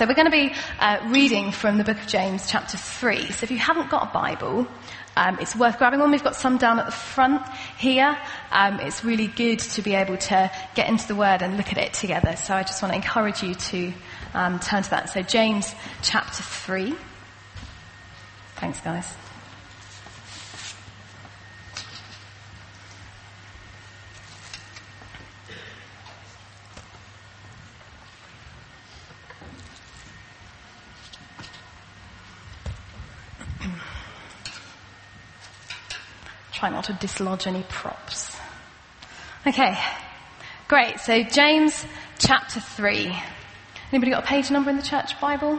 So we're going to be reading from the book of James, chapter 3. So if you haven't got a Bible, it's worth grabbing one. We've got some down at the front here. It's really good to be able to get into the Word and look at it together. So I just want to encourage you to turn to that. So James, chapter 3. Thanks, guys. Try not to dislodge any props. Okay, great. So James chapter 3. Anybody got a page number in the church Bible?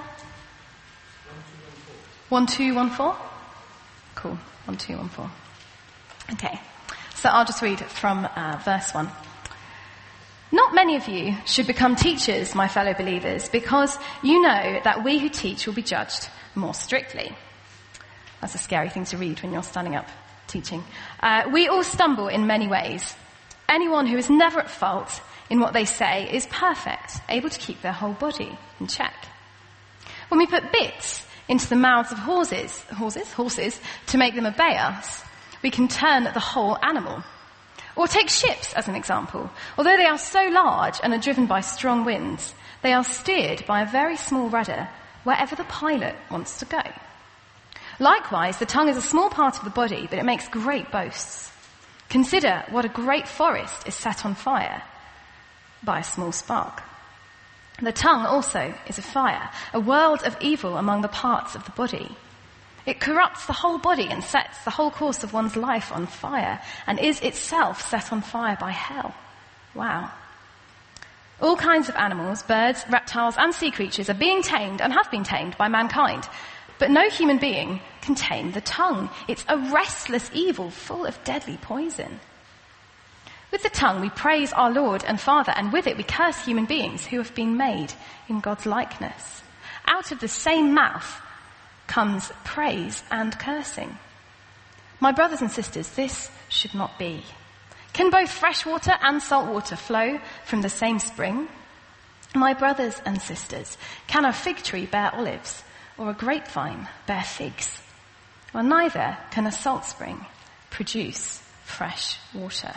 1214. Cool, 1214. Okay, so I'll just read from verse 1. Not many of you should become teachers, my fellow believers, because you know that we who teach will be judged more strictly. That's a scary thing to read when you're standing up teaching. We all stumble in many ways. Anyone who is never at fault in what they say is perfect, able to keep their whole body in check. When we put bits into the mouths of horses to make them obey us, we can turn the whole animal. Or take ships as an example. Although they are so large and are driven by strong winds, they are steered by a very small rudder wherever the pilot wants to go. Likewise, the tongue is a small part of the body, but it makes great boasts. Consider what a great forest is set on fire by a small spark. The tongue also is a fire, a world of evil among the parts of the body. It corrupts the whole body and sets the whole course of one's life on fire, and is itself set on fire by hell. Wow. All kinds of animals, birds, reptiles, and sea creatures are being tamed and have been tamed by mankind. But no human being can tame the tongue. It's a restless evil full of deadly poison. With the tongue we praise our Lord and Father, and with it we curse human beings who have been made in God's likeness. Out of the same mouth comes praise and cursing. My brothers and sisters, this should not be. Can both fresh water and salt water flow from the same spring? My brothers and sisters, can a fig tree bear olives, or a grapevine bear figs? Well, neither can a salt spring produce fresh water.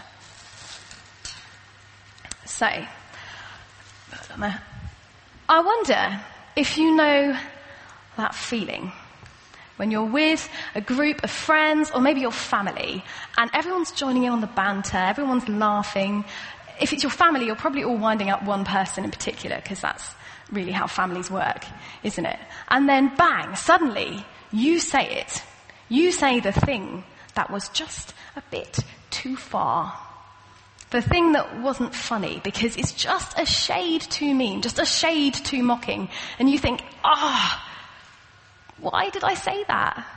So, I wonder if you know that feeling when you're with a group of friends or maybe your family and everyone's joining in on the banter, everyone's laughing. If it's your family, you're probably all winding up one person in particular because that's really how families work, isn't it? And then bang, suddenly you say it. You say the thing that was just a bit too far. The thing that wasn't funny because it's just a shade too mean, just a shade too mocking. And you think, why did I say that?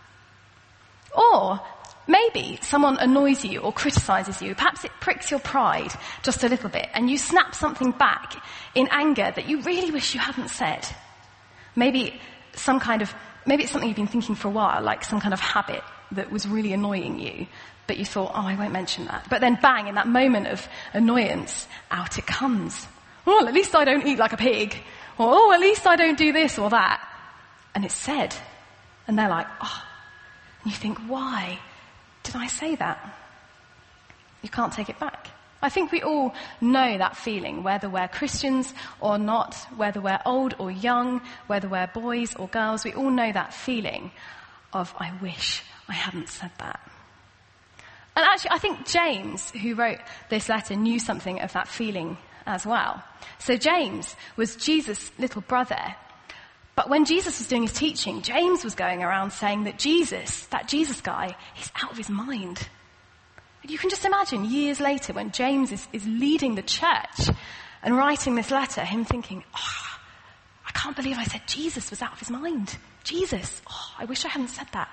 Or maybe someone annoys you or criticizes you. Perhaps it pricks your pride just a little bit and you snap something back in anger that you really wish you hadn't said. Maybe it's something you've been thinking for a while, like some kind of habit that was really annoying you, but you thought, I won't mention that. But then bang, in that moment of annoyance, out it comes. Well, at least I don't eat like a pig. Or, at least I don't do this or that. And it's said. And they're like, And you think, why did I say that? You can't take it back. I think we all know that feeling, whether we're Christians or not, whether we're old or young, whether we're boys or girls. We all know that feeling of, I wish I hadn't said that. And actually, I think James, who wrote this letter, knew something of that feeling as well. So James was Jesus' little brother. But when Jesus was doing his teaching, James was going around saying that that Jesus guy, he's out of his mind. And you can just imagine years later when James is leading the church and writing this letter, him thinking, I can't believe I said Jesus was out of his mind. Jesus, I wish I hadn't said that.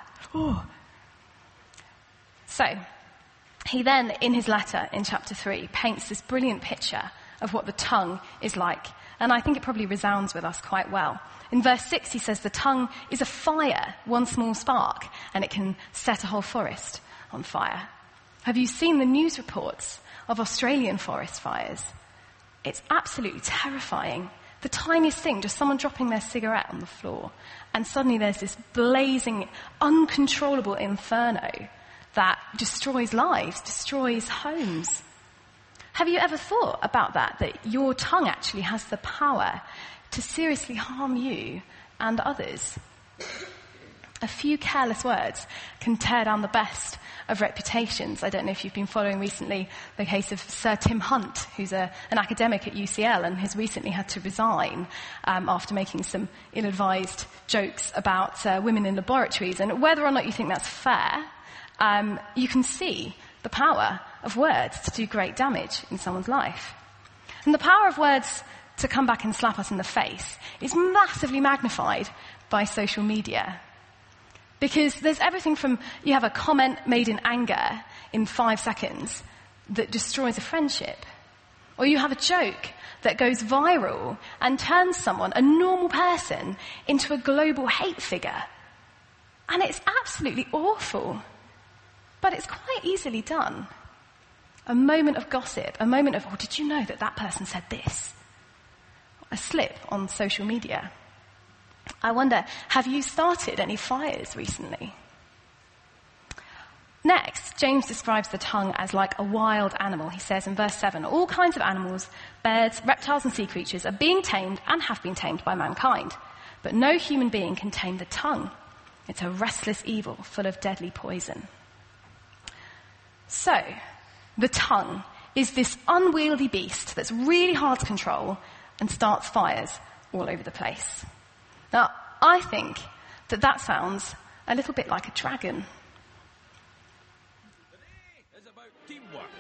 So, he then, in his letter in chapter 3, paints this brilliant picture of what the tongue is like. And I think it probably resounds with us quite well. In verse 6, he says the tongue is a fire, one small spark, and it can set a whole forest on fire. Have you seen the news reports of Australian forest fires? It's absolutely terrifying The tiniest thing, just someone dropping their cigarette on the floor, and suddenly there's this blazing, uncontrollable inferno that destroys lives, destroys homes. Have you ever thought about that your tongue actually has the power to seriously harm you and others? A few careless words can tear down the best of reputations. I don't know if you've been following recently the case of Sir Tim Hunt, who's an academic at UCL and has recently had to resign after making some ill-advised jokes about women in laboratories. And whether or not you think that's fair, you can see the power of words to do great damage in someone's life. And the power of words to come back and slap us in the face is massively magnified by social media. Because there's everything from, you have a comment made in anger in 5 seconds that destroys a friendship. Or you have a joke that goes viral and turns someone, a normal person, into a global hate figure. And it's absolutely awful. But it's quite easily done. A moment of gossip, a moment of, oh, did you know that person said this? A slip on social media. I wonder, have you started any fires recently? Next, James describes the tongue as like a wild animal. He says in verse 7, all kinds of animals, birds, reptiles and sea creatures are being tamed and have been tamed by mankind. But no human being can tame the tongue. It's a restless evil full of deadly poison. So, the tongue is this unwieldy beast that's really hard to control and starts fires all over the place. Now, I think that sounds a little bit like a dragon. Today is about teamwork.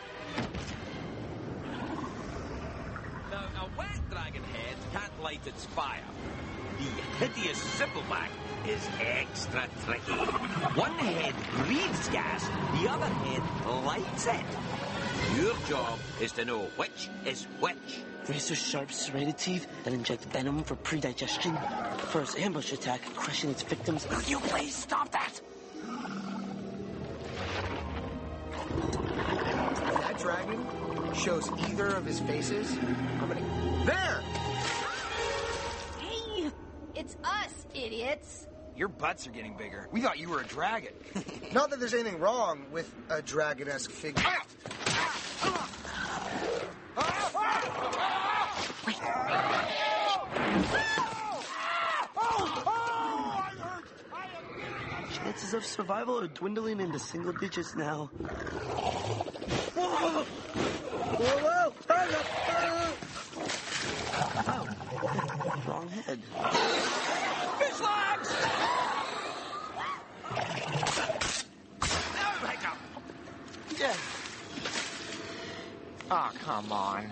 Now, a wet dragon head can't light its fire. The hideous Sippleback is extra tricky. One head breathes gas, the other head lights it. Your job is to know which is which. Razor-sharp serrated teeth that inject venom for predigestion. First ambush attack, crushing its victims. Will you please stop that? If that dragon shows either of his faces, I'm gonna... There! Hey, it's us, idiots. Your butts are getting bigger. We thought you were a dragon. Not that there's anything wrong with a dragon-esque figure. Chances of survival are dwindling into single digits now. Whoa! Whoa! Oh, wrong head. Fish legs! Now wake up! Yeah. Oh, come on.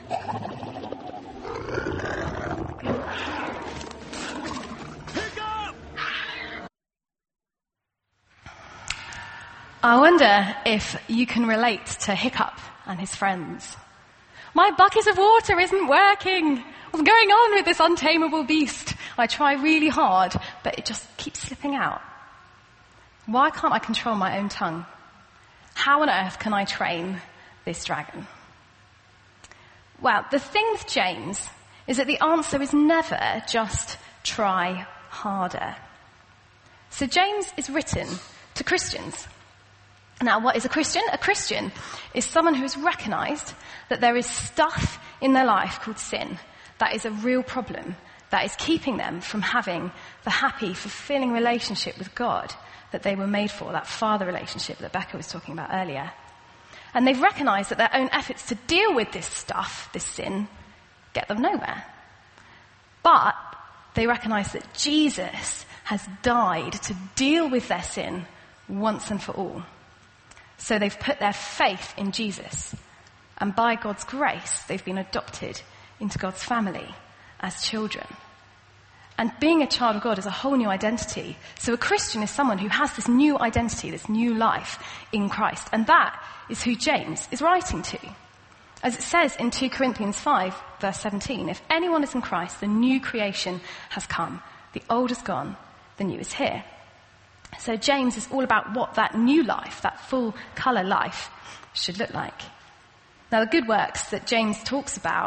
I wonder if you can relate to Hiccup and his friends. My bucket of water isn't working. What's going on with this untamable beast? I try really hard, but it just keeps slipping out. Why can't I control my own tongue? How on earth can I train this dragon? Well, the thing with James is that the answer is never just try harder. So James is written to Christians. Now, what is a Christian? A Christian is someone who has recognized that there is stuff in their life called sin that is a real problem, that is keeping them from having the happy, fulfilling relationship with God that they were made for, that father relationship that Becca was talking about earlier. And they've recognized that their own efforts to deal with this stuff, this sin, get them nowhere. But they recognize that Jesus has died to deal with their sin once and for all. So they've put their faith in Jesus. And by God's grace, they've been adopted into God's family as children. And being a child of God is a whole new identity. So a Christian is someone who has this new identity, this new life in Christ. And that is who James is writing to. As it says in 2 Corinthians 5, verse 17, if anyone is in Christ, the new creation has come. The old is gone, the new is here. So James is all about what that new life, that full colour life, should look like. Now the good works that James talks about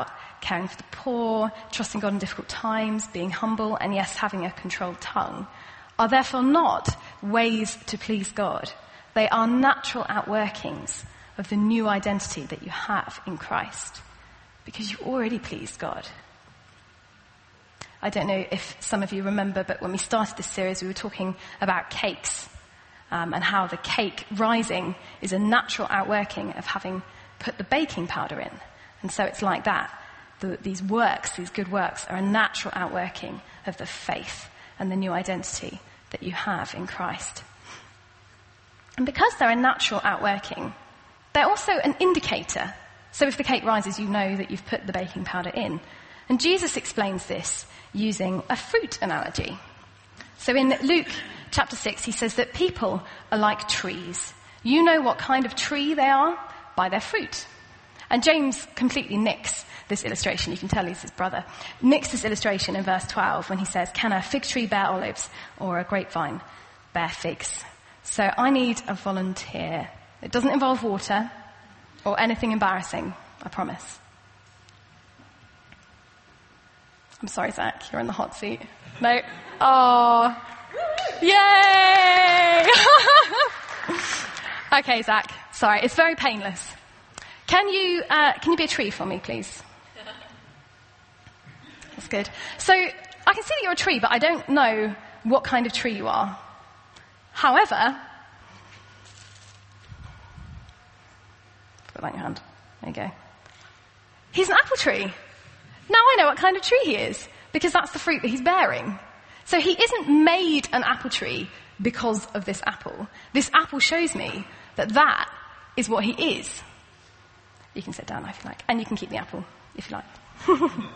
caring for the poor, trusting God in difficult times, being humble, and yes, having a controlled tongue, are therefore not ways to please God. They are natural outworkings of the new identity that you have in Christ, because you already pleased God. I don't know if some of you remember, but when we started this series, we were talking about cakes, and how the cake rising is a natural outworking of having put the baking powder in. And so it's like that. These works, these good works, are a natural outworking of the faith and the new identity that you have in Christ. And because they're a natural outworking, they're also an indicator. So if the cake rises, you know that you've put the baking powder in. And Jesus explains this using a fruit analogy. So in Luke chapter 6, he says that people are like trees. You know what kind of tree they are by their fruit. And James completely nicks this illustration. You can tell he's his brother. Nicks this illustration in verse 12 when he says, can a fig tree bear olives or a grapevine bear figs? So I need a volunteer. It doesn't involve water or anything embarrassing, I promise. I'm sorry, Zach, you're in the hot seat. No? Oh. Yay! Okay, Zach, sorry, it's very painless. Can you be a tree for me, please? That's good. So I can see that you're a tree, but I don't know what kind of tree you are. However, put that in your hand. There you go. He's an apple tree. Now I know what kind of tree he is, because that's the fruit that he's bearing. So he isn't made an apple tree because of this apple. This apple shows me that that is what he is. You can sit down if you like, and you can keep the apple if you like.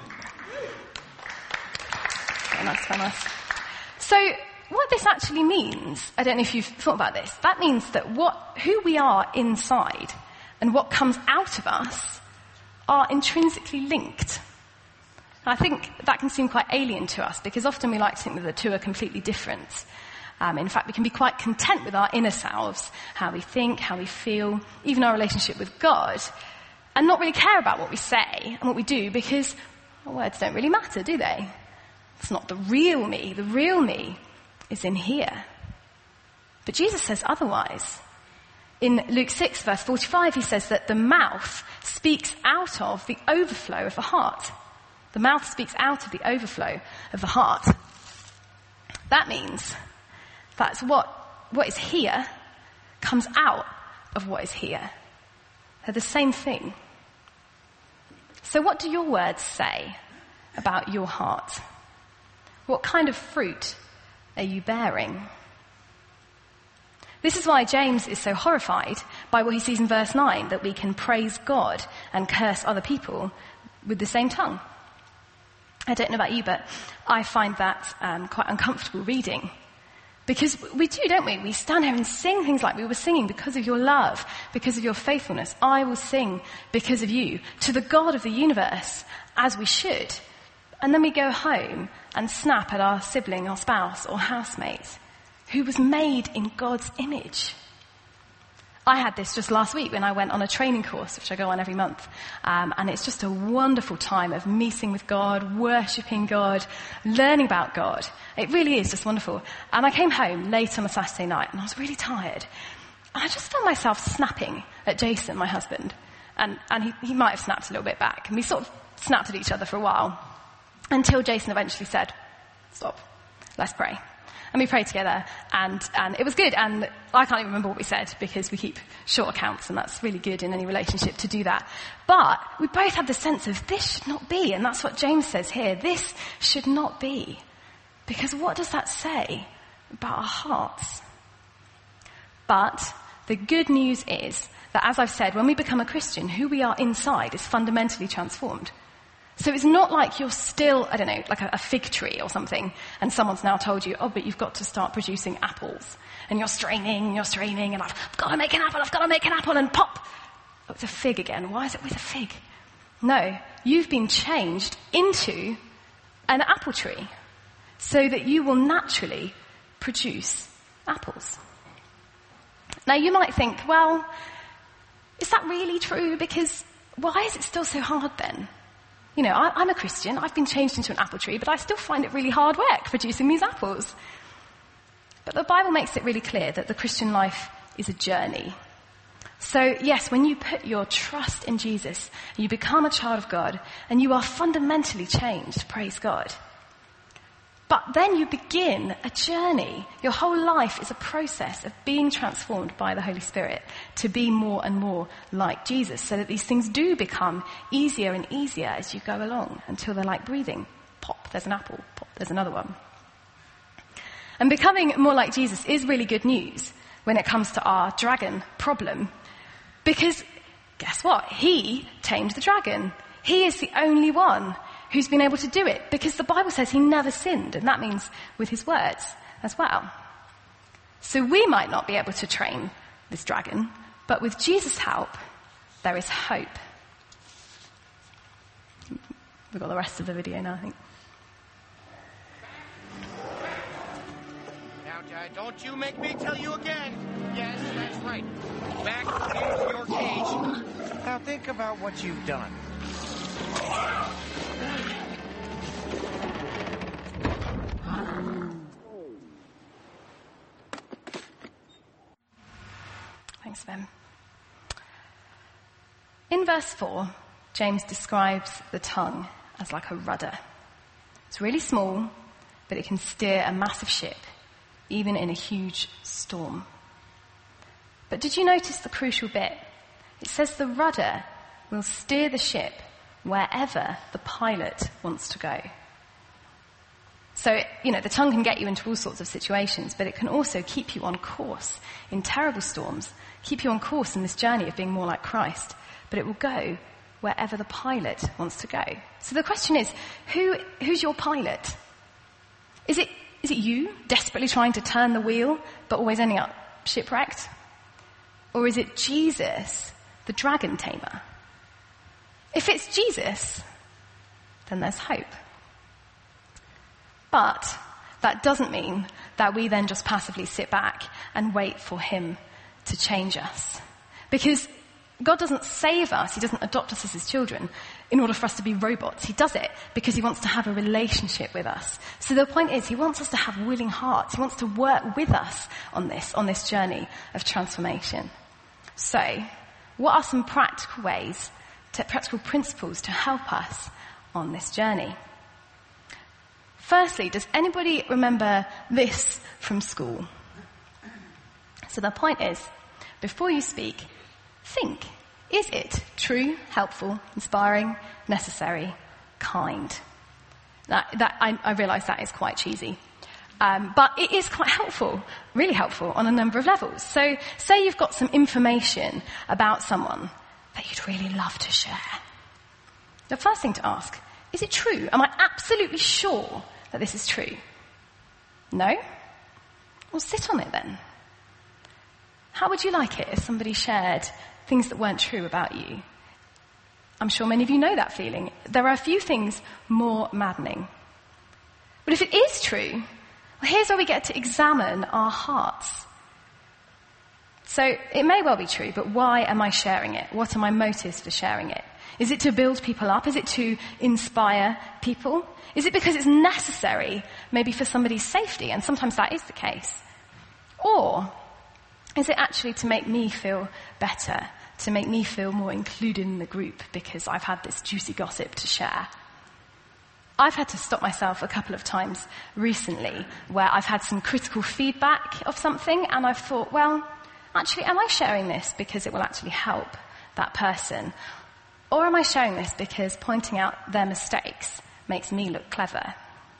Very nice, very nice. So what this actually means, I don't know if you've thought about this, that means that who we are inside and what comes out of us are intrinsically linked. And I think that can seem quite alien to us, because often we like to think that the two are completely different. In fact, we can be quite content with our inner selves, how we think, how we feel, even our relationship with God, and not really care about what we say and what we do, because our words don't really matter, do they? It's not the real me. The real me is in here. But Jesus says otherwise. In Luke 6, verse 45, he says that the mouth speaks out of the overflow of the heart. The mouth speaks out of the overflow of the heart. That means that's what is here comes out of what is here. They're the same thing. So what do your words say about your heart? What kind of fruit are you bearing? This is why James is so horrified by what he sees in verse 9, that we can praise God and curse other people with the same tongue. I don't know about you, but I find that quite uncomfortable reading. Because we do, don't we? We stand here and sing things like we were singing, because of your love, because of your faithfulness. I will sing because of you, to the God of the universe, as we should. And then we go home and snap at our sibling, our spouse, or housemate, who was made in God's image. I had this just last week when I went on a training course, which I go on every month. And it's just a wonderful time of meeting with God, worshipping God, learning about God. It really is just wonderful. And I came home late on a Saturday night and I was really tired. And I just found myself snapping at Jason, my husband. And he might have snapped a little bit back. And we sort of snapped at each other for a while, until Jason eventually said, stop, let's pray. And we prayed together, and it was good. And I can't even remember what we said, because we keep short accounts, and that's really good in any relationship to do that. But we both had the sense of, this should not be. And that's what James says here. This should not be. Because what does that say about our hearts? But the good news is that, as I've said, when we become a Christian, who we are inside is fundamentally transformed. So it's not like you're still, I don't know, like a fig tree or something, and someone's now told you, oh, but you've got to start producing apples. And you're straining, and I've got to make an apple, and pop! Oh, it's a fig again. Why is it with a fig? No, you've been changed into an apple tree, so that you will naturally produce apples. Now you might think, well, is that really true? Because why is it still so hard then? You know, I'm a Christian, I've been changed into an apple tree, but I still find it really hard work producing these apples. But the Bible makes it really clear that the Christian life is a journey. So yes, when you put your trust in Jesus, you become a child of God, and you are fundamentally changed, praise God. But then you begin a journey. Your whole life is a process of being transformed by the Holy Spirit to be more and more like Jesus, so that these things do become easier and easier as you go along until they're like breathing. Pop, there's an apple. Pop, there's another one. And becoming more like Jesus is really good news when it comes to our dragon problem. Because guess what? He tamed the dragon. He is the only one who's been able to do it, because the Bible says he never sinned, and that means with his words as well. So we might not be able to train this dragon, but with Jesus' help, there is hope. We've got the rest of the video now, I think. Now, don't you make me tell you again. Yes, that's right. Back into your cage. Now think about what you've done. Thanks, Ben. In verse 4, James describes the tongue as like a rudder. It's really small, but it can steer a massive ship, even in a huge storm. But did you notice the crucial bit? It says the rudder will steer the ship wherever the pilot wants to go. So, you know, the tongue can get you into all sorts of situations, but it can also keep you on course in terrible storms, keep you on course in this journey of being more like Christ, but it will go wherever the pilot wants to go. So the question is, who's your pilot? Is it you desperately trying to turn the wheel, but always ending up shipwrecked? Or is it Jesus, the dragon tamer? If it's Jesus, then there's hope. But that doesn't mean that we then just passively sit back and wait for him to change us. Because God doesn't save us, he doesn't adopt us as his children in order for us to be robots. He does it because he wants to have a relationship with us. So the point is, he wants us to have willing hearts. He wants to work with us on this journey of transformation. So, what are some practical ways, practical principles to help us on this journey? Firstly, does anybody remember this from school? So the point is, before you speak, think. Is it true, helpful, inspiring, necessary, kind? I realise that is quite cheesy. But it is quite helpful, really helpful on a number of levels. So say you've got some information about someone that you'd really love to share. The first thing to ask, is it true? Am I absolutely sure that this is true? No? Well, sit on it then. How would you like it if somebody shared things that weren't true about you? I'm sure many of you know that feeling. There are a few things more maddening. But if it is true, well, here's where we get to examine our hearts. So it may well be true, but why am I sharing it? What are my motives for sharing it? Is it to build people up? Is it to inspire people? Is it because it's necessary, maybe for somebody's safety? And sometimes that is the case. Or is it actually to make me feel better, to make me feel more included in the group because I've had this juicy gossip to share? I've had to stop myself a couple of times recently where I've had some critical feedback of something and I've thought, well, actually, am I sharing this because it will actually help that person? Or am I sharing this because pointing out their mistakes makes me look clever?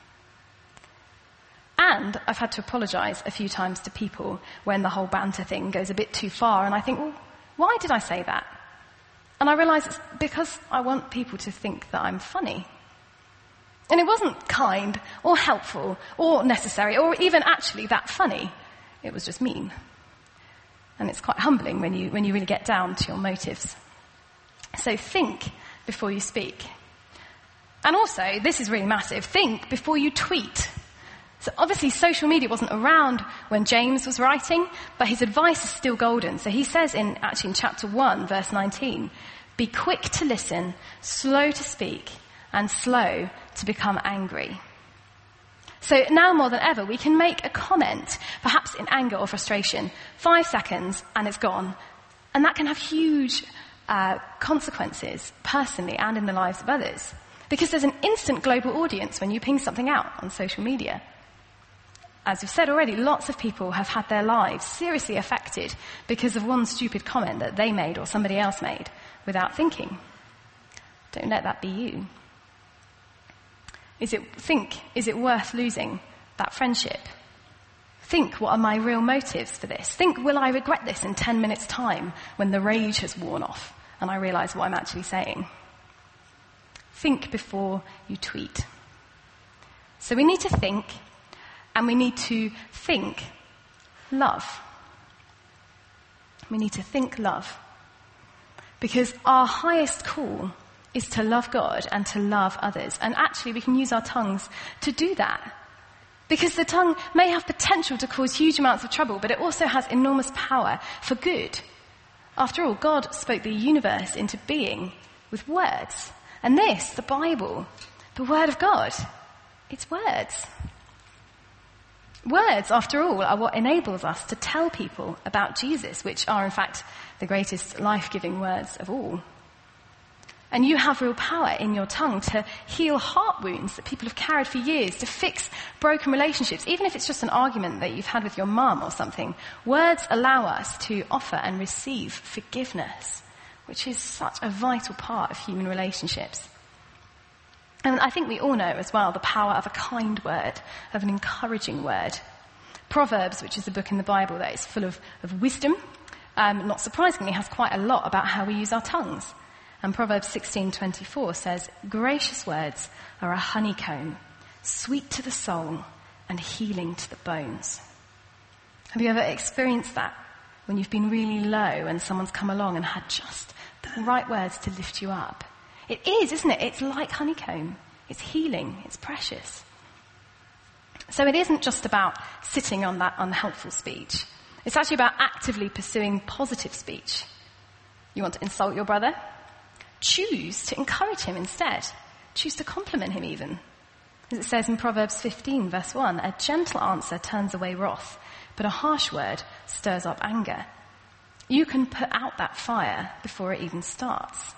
And I've had to apologise a few times to people when the whole banter thing goes a bit too far and I think, well, why did I say that? And I realise it's because I want people to think that I'm funny. And it wasn't kind or helpful or necessary or even actually that funny. It was just mean. And it's quite humbling when you really get down to your motives. So think before you speak. And also, this is really massive, think before you tweet. So obviously social media wasn't around when James was writing, but his advice is still golden. So he says in chapter 1, verse 19, be quick to listen, slow to speak, and slow to become angry. So now more than ever, we can make a comment, perhaps in anger or frustration, 5 seconds and it's gone. And that can have huge consequences personally and in the lives of others. Because there's an instant global audience when you ping something out on social media. As we've said already, lots of people have had their lives seriously affected because of one stupid comment that they made or somebody else made without thinking. Don't let that be you. Is it worth losing that friendship? Think, what are my real motives for this? Think, will I regret this in 10 minutes' time when the rage has worn off and I realise what I'm actually saying? Think before you tweet. So we need to think, and we need to think love. We need to think love. Because our highest call is to love God and to love others. And actually we can use our tongues to do that. Because the tongue may have potential to cause huge amounts of trouble, but it also has enormous power for good. After all, God spoke the universe into being with words. And this, the Bible, the Word of God, it's words. Words, after all, are what enables us to tell people about Jesus, which are in fact the greatest life-giving words of all. And you have real power in your tongue to heal heart wounds that people have carried for years, to fix broken relationships, even if it's just an argument that you've had with your mum or something. Words allow us to offer and receive forgiveness, which is such a vital part of human relationships. And I think we all know as well the power of a kind word, of an encouraging word. Proverbs, which is a book in the Bible that is full of wisdom, not surprisingly, has quite a lot about how we use our tongues. And Proverbs 16:24 says, "Gracious words are a honeycomb, sweet to the soul and healing to the bones." Have you ever experienced that? When you've been really low and someone's come along and had just the right words to lift you up? It is, isn't it? It's like honeycomb. It's healing. It's precious. So it isn't just about sitting on that unhelpful speech. It's actually about actively pursuing positive speech. You want to insult your brother? Choose to encourage him instead. Choose to compliment him even. As it says in Proverbs 15, verse 1, "A gentle answer turns away wrath, but a harsh word stirs up anger." You can put out that fire before it even starts.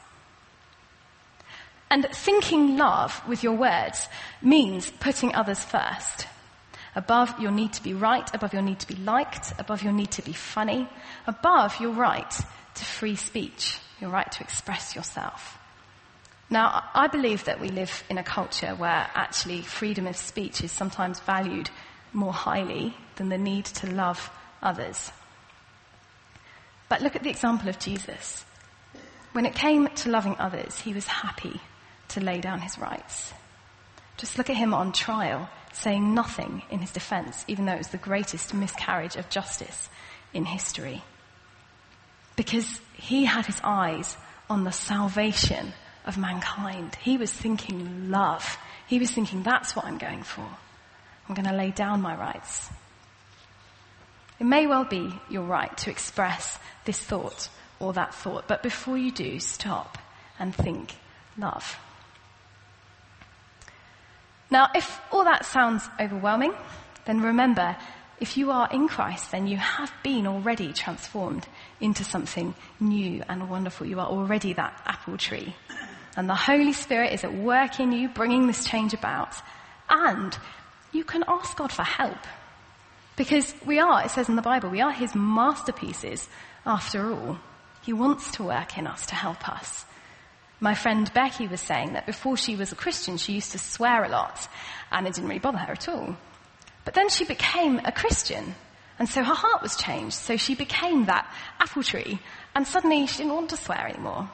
And thinking love with your words means putting others first. Above your need to be right, above your need to be liked, above your need to be funny, above your right to free speech, your right to express yourself. Now, I believe that we live in a culture where actually freedom of speech is sometimes valued more highly than the need to love others. But look at the example of Jesus. When it came to loving others, he was happy to lay down his rights. Just look at him on trial, saying nothing in his defense, even though it was the greatest miscarriage of justice in history. Because he had his eyes on the salvation of mankind. He was thinking love. He was thinking, that's what I'm going for. I'm going to lay down my rights. It may well be your right to express this thought or that thought, but before you do, stop and think love. Now, if all that sounds overwhelming, then remember, if you are in Christ, then you have been already transformed into something new and wonderful. You are already that apple tree. And the Holy Spirit is at work in you, bringing this change about. And you can ask God for help. Because we are, it says in the Bible, we are his masterpieces after all. He wants to work in us to help us. My friend Becky was saying that before she was a Christian, she used to swear a lot, and it didn't really bother her at all. But then she became a Christian, and so her heart was changed. So she became that apple tree, and suddenly she didn't want to swear anymore.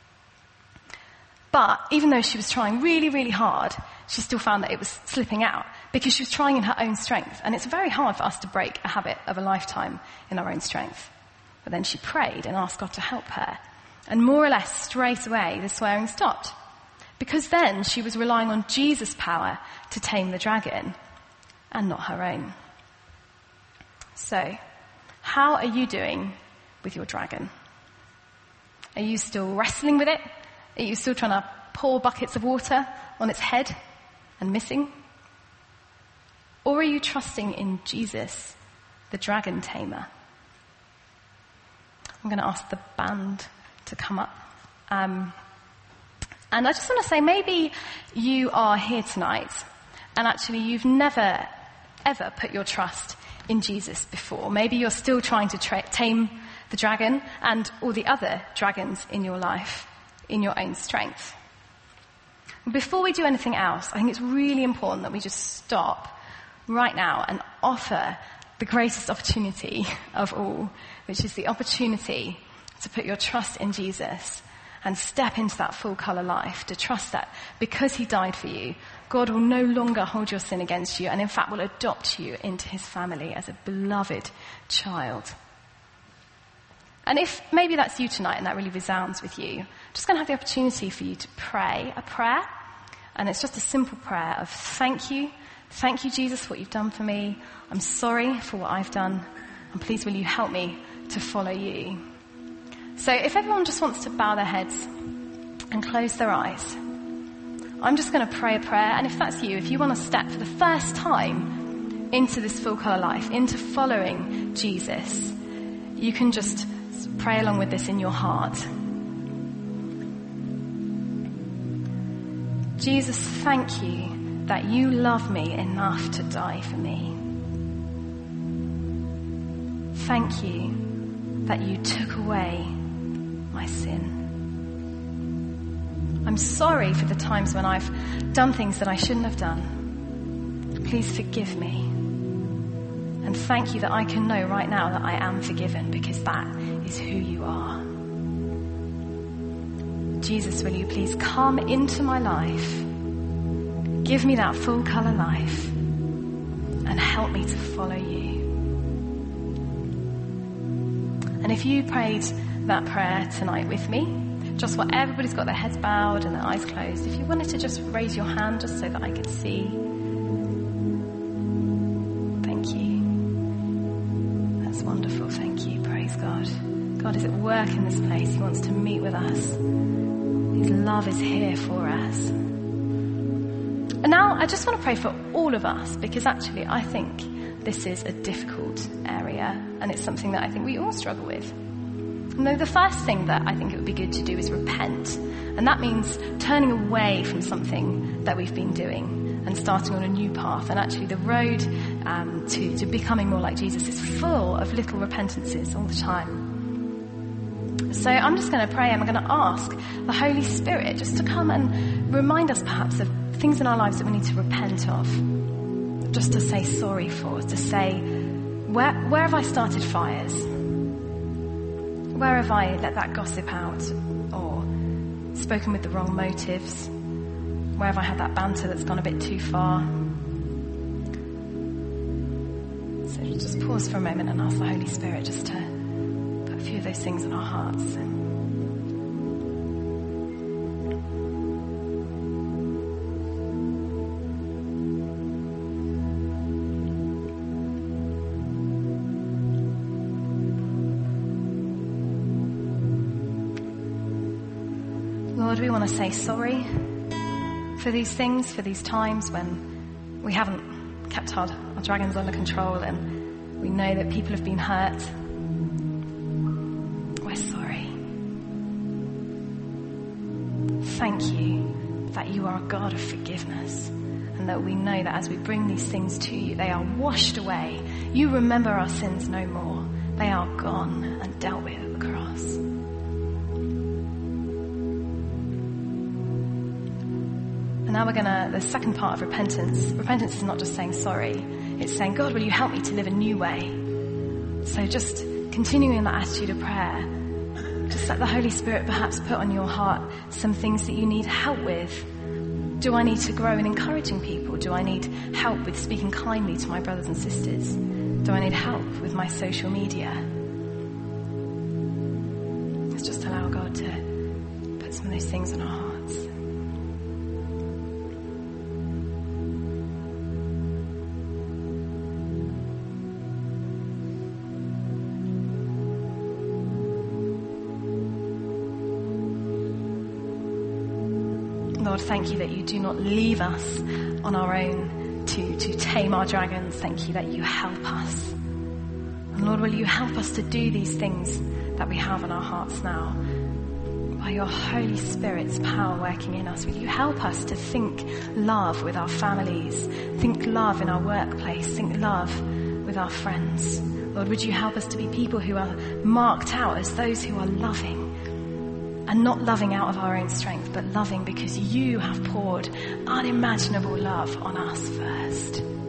But even though she was trying really, really hard, she still found that it was slipping out because she was trying in her own strength. And it's very hard for us to break a habit of a lifetime in our own strength. But then she prayed and asked God to help her. And more or less straight away, the swearing stopped. Because then she was relying on Jesus' power to tame the dragon and not her own. So, how are you doing with your dragon? Are you still wrestling with it? Are you still trying to pour buckets of water on its head and missing? Or are you trusting in Jesus, the dragon tamer? I'm going to ask the band to come up. And I just want to say, maybe you are here tonight and actually you've never, ever put your trust in Jesus before. Maybe you're still trying to tame the dragon and all the other dragons in your life in your own strength. Before we do anything else, I think it's really important that we just stop right now and offer the greatest opportunity of all, which is the opportunity to put your trust in Jesus and step into that full colour life, to trust that because he died for you, God will no longer hold your sin against you and in fact will adopt you into his family as a beloved child. And if maybe that's you tonight and that really resounds with you, I'm just going to have the opportunity for you to pray a prayer. And it's just a simple prayer of thank you. Thank you, Jesus, for what you've done for me. I'm sorry for what I've done. And please will you help me to follow you. So if everyone just wants to bow their heads and close their eyes, I'm just going to pray a prayer. And if that's you, if you want to step for the first time into this full colour life, into following Jesus, you can just pray along with this in your heart. Jesus, thank you that you love me enough to die for me. Thank you that you took away my sin. I'm sorry for the times when I've done things that I shouldn't have done. Please forgive me. And thank you that I can know right now that I am forgiven because that is who you are. Jesus, will you please come into my life, give me that full colour life, and help me to follow you. And if you prayed that prayer tonight with me, just while everybody's got their heads bowed and their eyes closed, if you wanted to just raise your hand just so that I could see. Thank you. That's wonderful. Thank you. Praise God. God is at work in this place. He wants to meet with us. His love is here for us. And now I just want to pray for all of us because actually I think this is a difficult area and it's something that I think we all struggle with. No, the first thing that I think it would be good to do is repent. And that means turning away from something that we've been doing and starting on a new path. And actually the road to becoming more like Jesus is full of little repentances all the time. So I'm just going to pray and I'm going to ask the Holy Spirit just to come and remind us perhaps of things in our lives that we need to repent of. Just to say sorry for, to say, where have I started fires? Where have I let that gossip out or spoken with the wrong motives? Where have I had that banter that's gone a bit too far? So just pause for a moment and ask the Holy Spirit just to put a few of those things in our hearts. Lord, we want to say sorry for these things, for these times when we haven't kept our dragons under control and we know that people have been hurt. We're sorry. Thank you that you are a God of forgiveness and that we know that as we bring these things to you, they are washed away. You remember our sins no more. They are gone and dealt with at the cross. Now the second part of repentance. Repentance is not just saying sorry. It's saying, God, will you help me to live a new way? So just continuing in that attitude of prayer, just let the Holy Spirit perhaps put on your heart some things that you need help with. Do I need to grow in encouraging people? Do I need help with speaking kindly to my brothers and sisters? Do I need help with my social media? Let's just allow God to put some of those things in our hearts. Lord, thank you that you do not leave us on our own to tame our dragons. Thank you that you help us. And Lord, will you help us to do these things that we have in our hearts now? By your Holy Spirit's power working in us, will you help us to think love with our families, think love in our workplace, think love with our friends. Lord, would you help us to be people who are marked out as those who are loving, and not loving out of our own strength, but loving because you have poured unimaginable love on us first.